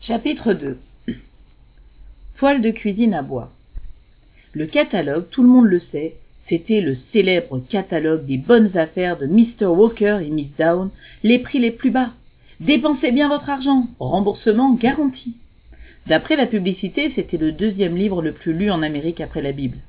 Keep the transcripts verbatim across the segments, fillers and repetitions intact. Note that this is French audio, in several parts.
Chapitre deux. Poêle de cuisine à bois. Le catalogue, tout le monde le sait, c'était le célèbre catalogue des bonnes affaires de mister Walker et miss Down, les prix les plus bas. Dépensez bien votre argent, remboursement garanti. D'après la publicité, c'était le deuxième livre le plus lu en Amérique après la Bible.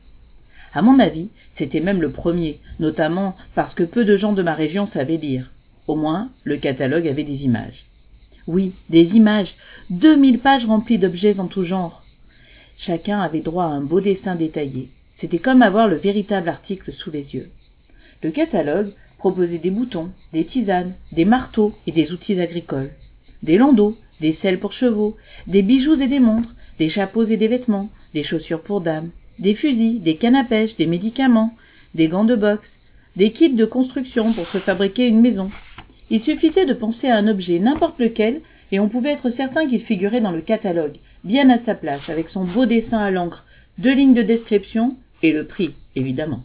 À mon avis, c'était même le premier, notamment parce que peu de gens de ma région savaient lire. Au moins, le catalogue avait des images. Oui, des images, deux mille pages remplies d'objets en tout genre. Chacun avait droit à un beau dessin détaillé. C'était comme avoir le véritable article sous les yeux. Le catalogue proposait des boutons, des tisanes, des marteaux et des outils agricoles, des landaux, des selles pour chevaux, des bijoux et des montres, des chapeaux et des vêtements, des chaussures pour dames, des fusils, des cannes à pêche, des médicaments, des gants de boxe, des kits de construction pour se fabriquer une maison. Il suffisait de penser à un objet, n'importe lequel, et on pouvait être certain qu'il figurait dans le catalogue, bien à sa place, avec son beau dessin à l'encre, deux lignes de description, et le prix, évidemment.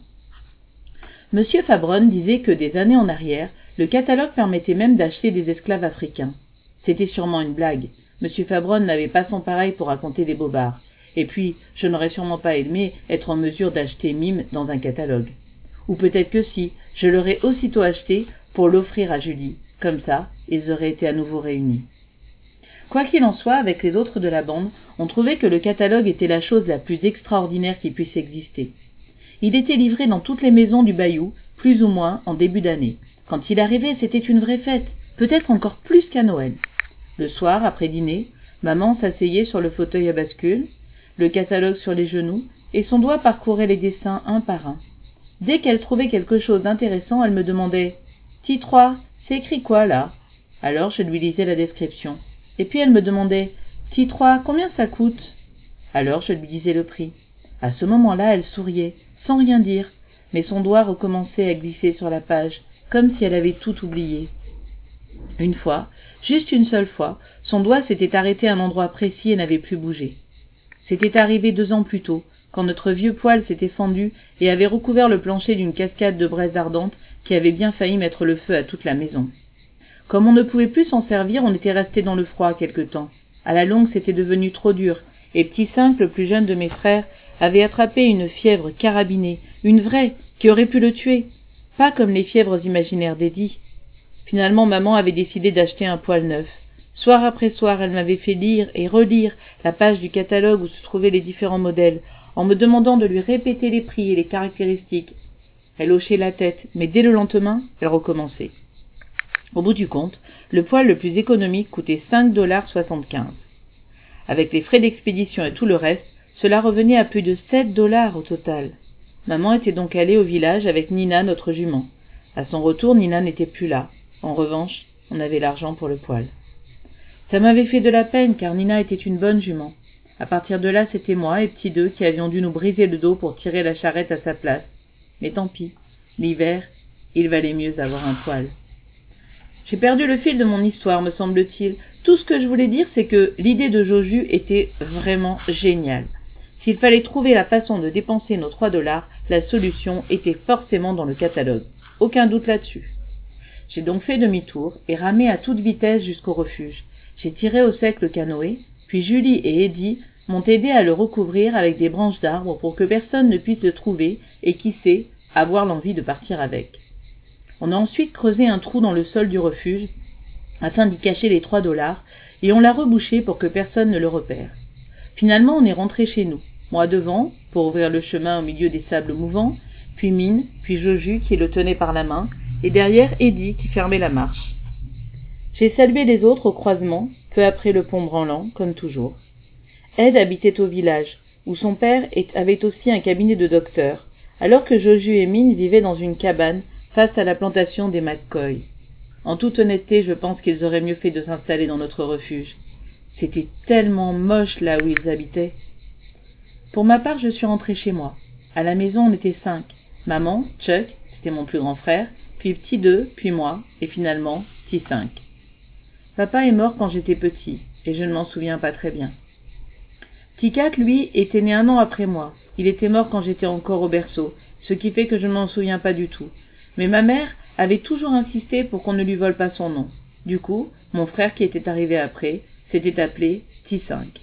Monsieur Fabron disait que des années en arrière, le catalogue permettait même d'acheter des esclaves africains. C'était sûrement une blague. Monsieur Fabron n'avait pas son pareil pour raconter des bobards. Et puis, je n'aurais sûrement pas aimé être en mesure d'acheter Mime dans un catalogue. Ou peut-être que si, je l'aurais aussitôt acheté pour l'offrir à Julie. Comme ça, ils auraient été à nouveau réunis. Quoi qu'il en soit, avec les autres de la bande, on trouvait que le catalogue était la chose la plus extraordinaire qui puisse exister. Il était livré dans toutes les maisons du Bayou, plus ou moins en début d'année. Quand il arrivait, c'était une vraie fête, peut-être encore plus qu'à Noël. Le soir, après dîner, maman s'asseyait sur le fauteuil à bascule, le catalogue sur les genoux, et son doigt parcourait les dessins un par un. Dès qu'elle trouvait quelque chose d'intéressant, elle me demandait « Ti trois, c'est écrit quoi là ?» Alors je lui lisais la description. Et puis elle me demandait « Ti trois, combien ça coûte ?» Alors je lui disais le prix. À ce moment-là, elle souriait, sans rien dire, mais son doigt recommençait à glisser sur la page, comme si elle avait tout oublié. Une fois, juste une seule fois, son doigt s'était arrêté à un endroit précis et n'avait plus bougé. C'était arrivé deux ans plus tôt, quand notre vieux poêle s'était fendu et avait recouvert le plancher d'une cascade de braise ardente qui avait bien failli mettre le feu à toute la maison. Comme on ne pouvait plus s'en servir, on était resté dans le froid quelque temps. À la longue, c'était devenu trop dur, et Petit Cinq, le plus jeune de mes frères, avait attrapé une fièvre carabinée, une vraie, qui aurait pu le tuer, pas comme les fièvres imaginaires d'Eddie. Finalement, maman avait décidé d'acheter un poêle neuf. Soir après soir, elle m'avait fait lire et relire la page du catalogue où se trouvaient les différents modèles, en me demandant de lui répéter les prix et les caractéristiques. Elle hochait la tête, mais dès le lendemain, elle recommençait. Au bout du compte, le poêle le plus économique coûtait cinq dollars soixante-quinze. Avec les frais d'expédition et tout le reste, cela revenait à plus de sept dollars au total. Maman était donc allée au village avec Nina, notre jument. À son retour, Nina n'était plus là. En revanche, on avait l'argent pour le poêle. Ça m'avait fait de la peine, car Nina était une bonne jument. À partir de là, c'était moi et Petit Deux qui avions dû nous briser le dos pour tirer la charrette à sa place. Mais tant pis, l'hiver, il valait mieux avoir un poêle. J'ai perdu le fil de mon histoire, me semble-t-il. Tout ce que je voulais dire, c'est que l'idée de Joju était vraiment géniale. S'il fallait trouver la façon de dépenser nos trois dollars, la solution était forcément dans le catalogue. Aucun doute là-dessus. J'ai donc fait demi-tour et ramé à toute vitesse jusqu'au refuge. J'ai tiré au sec le canoë, puis Julie et Eddie m'ont aidé à le recouvrir avec des branches d'arbres pour que personne ne puisse le trouver et, qui sait, avoir l'envie de partir avec. On a ensuite creusé un trou dans le sol du refuge afin d'y cacher les trois dollars et on l'a rebouché pour que personne ne le repère. Finalement, on est rentré chez nous, moi devant, pour ouvrir le chemin au milieu des sables mouvants, puis Mine, puis Joju qui le tenait par la main, et derrière Eddie qui fermait la marche. J'ai salué les autres au croisement, peu après le pont branlant, comme toujours. Ed habitait au village, où son père avait aussi un cabinet de docteur, alors que Joju et Mine vivaient dans une cabane face à la plantation des McCoy. En toute honnêteté, je pense qu'ils auraient mieux fait de s'installer dans notre refuge. C'était tellement moche là où ils habitaient. Pour ma part, je suis rentrée chez moi. À la maison, on était cinq. Maman, Chuck, c'était mon plus grand frère, puis Petit Deux, puis moi, et finalement, Petit Cinq. Papa est mort quand j'étais petit, et je ne m'en souviens pas très bien. Petit Quatre, lui, était né un an après moi. Il était mort quand j'étais encore au berceau, ce qui fait que je ne m'en souviens pas du tout. Mais ma mère avait toujours insisté pour qu'on ne lui vole pas son nom. Du coup, mon frère qui était arrivé après, s'était appelé Petit cinq.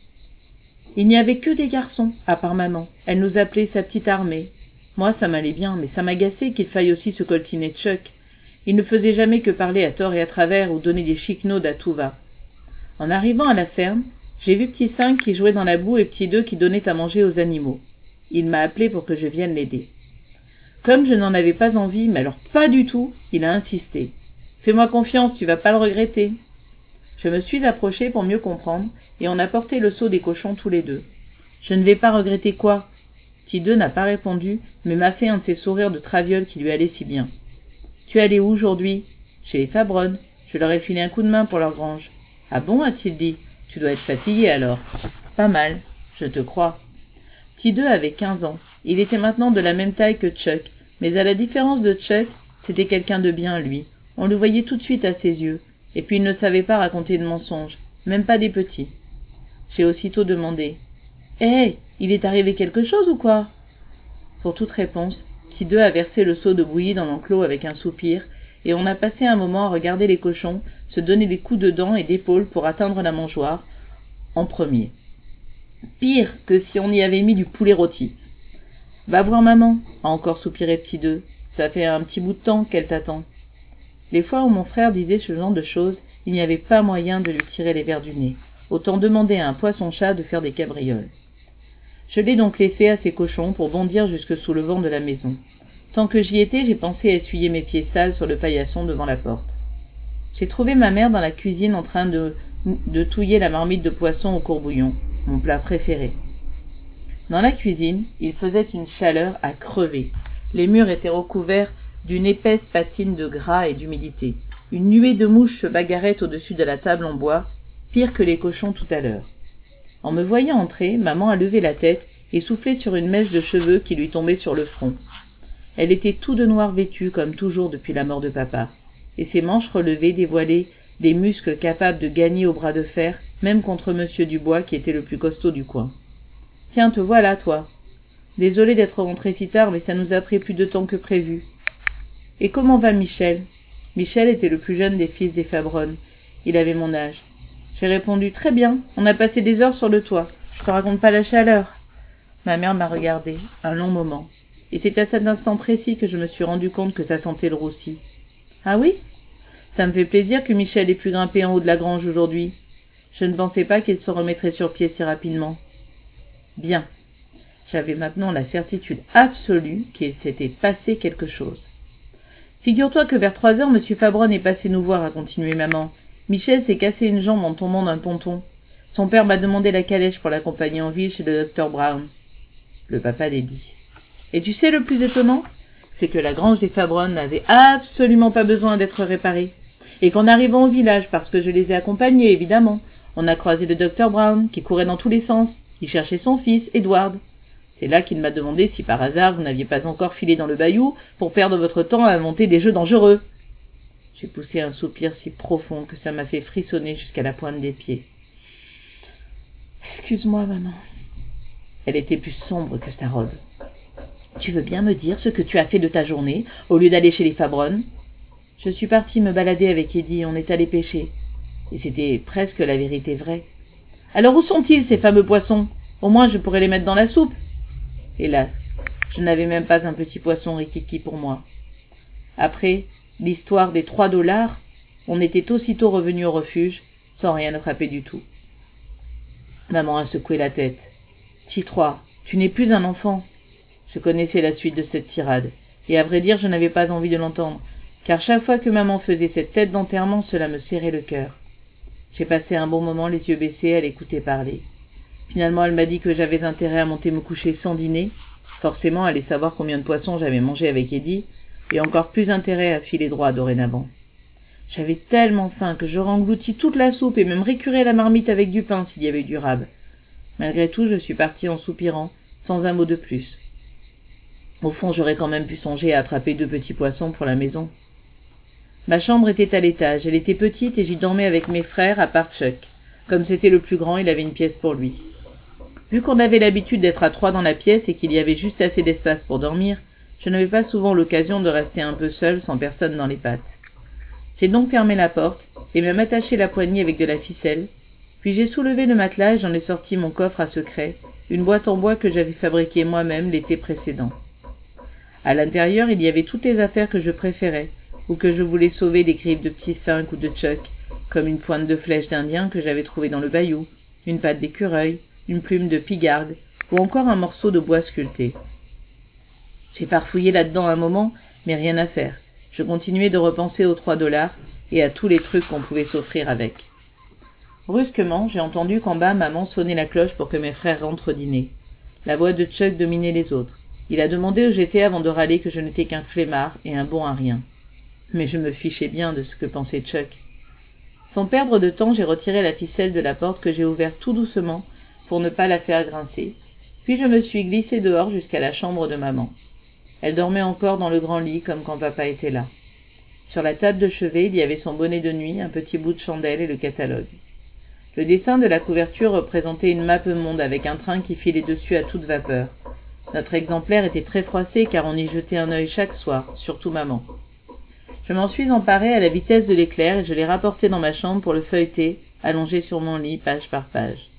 Il n'y avait que des garçons, à part maman. Elle nous appelait sa petite armée. Moi, ça m'allait bien, mais ça m'agaçait qu'il faille aussi se coltiner Chuck. Il ne faisait jamais que parler à tort et à travers ou donner des chiquenaudes à tout va. En arrivant à la ferme, j'ai vu Petit cinq qui jouait dans la boue et Petit deux qui donnait à manger aux animaux. Il m'a appelé pour que je vienne l'aider. Comme je n'en avais pas envie, mais alors pas du tout, il a insisté. « Fais-moi confiance, tu vas pas le regretter. » Je me suis approchée pour mieux comprendre, et on a porté le seau des cochons tous les deux. « Je ne vais pas regretter quoi ?» Petit deux n'a pas répondu, mais m'a fait un de ces sourires de traviole qui lui allait si bien. « Tu es allé où aujourd'hui ?»« Chez les Fabronnes. Je leur ai filé un coup de main pour leur grange. »« Ah bon ?» a-t-il dit. « Tu dois être fatigué alors. »« Pas mal. Je te crois. » Petit deux avait quinze ans. Il était maintenant de la même taille que Chuck, mais à la différence de Chuck, c'était quelqu'un de bien, lui. On le voyait tout de suite à ses yeux. Et puis il ne savait pas raconter de mensonges, même pas des petits. J'ai aussitôt demandé « Hé, hey, il est arrivé quelque chose ou quoi ?» Pour toute réponse, Petit deux a versé le seau de bouillie dans l'enclos avec un soupir, et on a passé un moment à regarder les cochons se donner des coups de dents et d'épaules pour atteindre la mangeoire, en premier. Pire que si on y avait mis du poulet rôti. « Va voir maman, » a encore soupiré Petit deux. « Ça fait un petit bout de temps qu'elle t'attend. » Les fois où mon frère disait ce genre de choses, il n'y avait pas moyen de lui tirer les vers du nez. Autant demander à un poisson-chat de faire des cabrioles. Je l'ai donc laissé à ses cochons pour bondir jusque sous le vent de la maison. Tant que j'y étais, j'ai pensé à essuyer mes pieds sales sur le paillasson devant la porte. J'ai trouvé ma mère dans la cuisine en train de, de touiller la marmite de poisson au courbouillon, mon plat préféré. Dans la cuisine, il faisait une chaleur à crever. Les murs étaient recouverts d'une épaisse patine de gras et d'humidité. Une nuée de mouches se bagarrait au-dessus de la table en bois, pire que les cochons tout à l'heure. En me voyant entrer, maman a levé la tête et soufflé sur une mèche de cheveux qui lui tombait sur le front. Elle était tout de noir vêtue, comme toujours depuis la mort de papa, et ses manches relevées dévoilaient des muscles capables de gagner au bras de fer, même contre Monsieur Dubois qui était le plus costaud du coin. « Tiens, te voilà, toi. Désolé d'être rentré si tard, mais ça nous a pris plus de temps que prévu. » « Et comment va Michel ?» Michel était le plus jeune des fils des Fabronnes. Il avait mon âge. J'ai répondu « Très bien, on a passé des heures sur le toit. Je te raconte pas la chaleur. » Ma mère m'a regardé, un long moment. Et c'est à cet instant précis que je me suis rendu compte que ça sentait le roussi. « Ah oui ? Ça me fait plaisir que Michel ait pu grimper en haut de la grange aujourd'hui. Je ne pensais pas qu'il se remettrait sur pied si rapidement. » Bien. J'avais maintenant la certitude absolue qu'il s'était passé quelque chose. Figure-toi que vers trois heures, Monsieur Fabronne est passé nous voir, a continué maman. Michel s'est cassé une jambe en tombant d'un ponton. Son père m'a demandé la calèche pour l'accompagner en ville chez le docteur Brown. Le papa dédie. Et tu sais le plus étonnant? C'est que la grange des Fabronnes n'avait absolument pas besoin d'être réparée. Et qu'en arrivant au village, parce que je les ai accompagnés, évidemment, on a croisé le docteur Brown, qui courait dans tous les sens. Il cherchait son fils, Edward. C'est là qu'il m'a demandé si par hasard vous n'aviez pas encore filé dans le bayou pour perdre votre temps à inventer des jeux dangereux. J'ai poussé un soupir si profond que ça m'a fait frissonner jusqu'à la pointe des pieds. Excuse-moi, maman. Elle était plus sombre que sa robe. Tu veux bien me dire ce que tu as fait de ta journée au lieu d'aller chez les Fabronnes? Je suis partie me balader avec Eddie, on est allé pêcher. Et c'était presque la vérité vraie. Alors où sont-ils, ces fameux poissons? Au moins je pourrais les mettre dans la soupe. Hélas, je n'avais même pas un petit poisson rikiki pour moi. Après l'histoire des trois dollars, on était aussitôt revenu au refuge, sans rien attraper du tout. Maman a secoué la tête. « Titrois, tu n'es plus un enfant. » Je connaissais la suite de cette tirade, et à vrai dire, je n'avais pas envie de l'entendre, car chaque fois que maman faisait cette tête d'enterrement, cela me serrait le cœur. J'ai passé un bon moment les yeux baissés à l'écouter parler. Finalement, elle m'a dit que j'avais intérêt à monter me coucher sans dîner. Forcément, elle allait savoir combien de poissons j'avais mangé avec Eddie, et encore plus intérêt à filer droit dorénavant. J'avais tellement faim que j'aurais englouti toute la soupe et même récuré la marmite avec du pain s'il y avait eu du rab. Malgré tout, je suis partie en soupirant, sans un mot de plus. Au fond, j'aurais quand même pu songer à attraper deux petits poissons pour la maison. Ma chambre était à l'étage, elle était petite et j'y dormais avec mes frères à part Chuck. Comme c'était le plus grand, il avait une pièce pour lui. Vu qu'on avait l'habitude d'être à trois dans la pièce et qu'il y avait juste assez d'espace pour dormir, je n'avais pas souvent l'occasion de rester un peu seule sans personne dans les pattes. J'ai donc fermé la porte et même attaché la poignée avec de la ficelle, Puis j'ai soulevé le matelas et j'en ai sorti mon coffre à secret, une boîte en bois que j'avais fabriquée moi-même l'été précédent. À l'intérieur, il y avait toutes les affaires que je préférais, ou que je voulais sauver des griffes de petit cinq ou de Chuck, comme une pointe de flèche d'Indien que j'avais trouvée dans le bayou, une patte d'écureuil, une plume de pigargue, ou encore un morceau de bois sculpté. J'ai farfouillé là-dedans un moment, mais rien à faire. Je continuais de repenser aux trois dollars et à tous les trucs qu'on pouvait s'offrir avec. Brusquement, j'ai entendu qu'en bas, maman sonnait la cloche pour que mes frères rentrent dîner. La voix de Chuck dominait les autres. Il a demandé où j'étais avant de râler que je n'étais qu'un flemmard et un bon à rien. Mais je me fichais bien de ce que pensait Chuck. Sans perdre de temps, j'ai retiré la ficelle de la porte que j'ai ouverte tout doucement pour ne pas la faire grincer. Puis je me suis glissé dehors jusqu'à la chambre de maman. Elle dormait encore dans le grand lit comme quand papa était là. Sur la table de chevet, il y avait son bonnet de nuit, un petit bout de chandelle et le catalogue. Le dessin de la couverture représentait une map monde avec un train qui filait dessus à toute vapeur. Notre exemplaire était très froissé car on y jetait un œil chaque soir, surtout maman. Je m'en suis emparée à la vitesse de l'éclair et je l'ai rapporté dans ma chambre pour le feuilleter, allongé sur mon lit, page par page.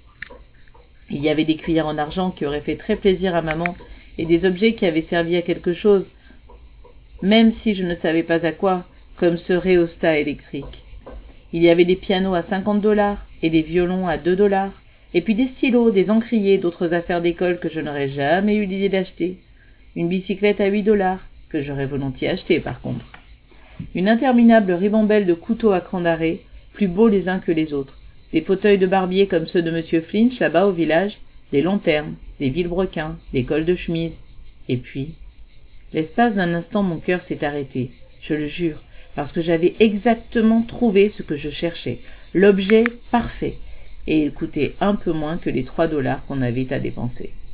Il y avait des cuillères en argent qui auraient fait très plaisir à maman et des objets qui avaient servi à quelque chose, même si je ne savais pas à quoi, comme ce rhéostat électrique. Il y avait des pianos à cinquante dollars et des violons à deux dollars, et puis des stylos, des encriers, d'autres affaires d'école que je n'aurais jamais eu l'idée d'acheter. Une bicyclette à huit dollars, que j'aurais volontiers acheté par contre. Une interminable ribambelle de couteaux à cran d'arrêt, plus beaux les uns que les autres. Des fauteuils de barbier comme ceux de monsieur Flinch là-bas au village, des lanternes, des vilebrequins, des cols de chemise. Et puis, l'espace d'un instant mon cœur s'est arrêté, je le jure, parce que j'avais exactement trouvé ce que je cherchais, l'objet parfait, et il coûtait un peu moins que les trois dollars qu'on avait à dépenser.